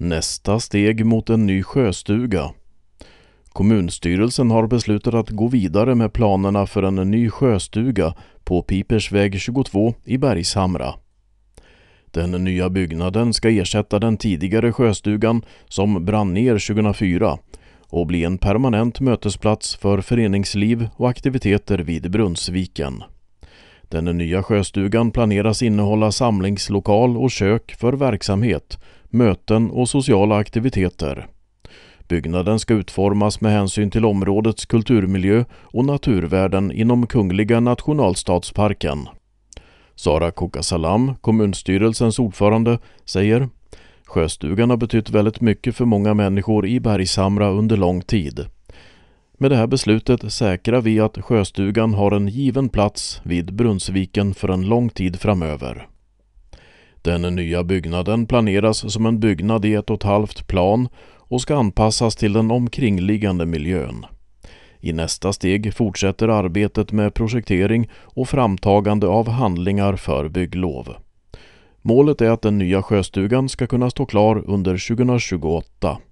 Nästa steg mot en ny sjöstuga. Kommunstyrelsen har beslutat att gå vidare med planerna för en ny sjöstuga på Pipersväg 22 i Bergshamra. Den nya byggnaden ska ersätta den tidigare sjöstugan som brann ner 2004 och bli en permanent mötesplats för föreningsliv och aktiviteter vid Brunnsviken. Den nya sjöstugan planeras innehålla samlingslokal och kök för verksamhet, möten och sociala aktiviteter. Byggnaden ska utformas med hänsyn till områdets kulturmiljö och naturvärden inom Kungliga nationalstadsparken. Sara Kokasalam, kommunstyrelsens ordförande, säger: Sjöstugan har betytt väldigt mycket för många människor i Bergshamra under lång tid. Med det här beslutet säkrar vi att sjöstugan har en given plats vid Brunnsviken för en lång tid framöver. Den nya byggnaden planeras som en byggnad i 1,5 plan och ska anpassas till den omkringliggande miljön. I nästa steg fortsätter arbetet med projektering och framtagande av handlingar för bygglov. Målet är att den nya sjöstugan ska kunna stå klar under 2028.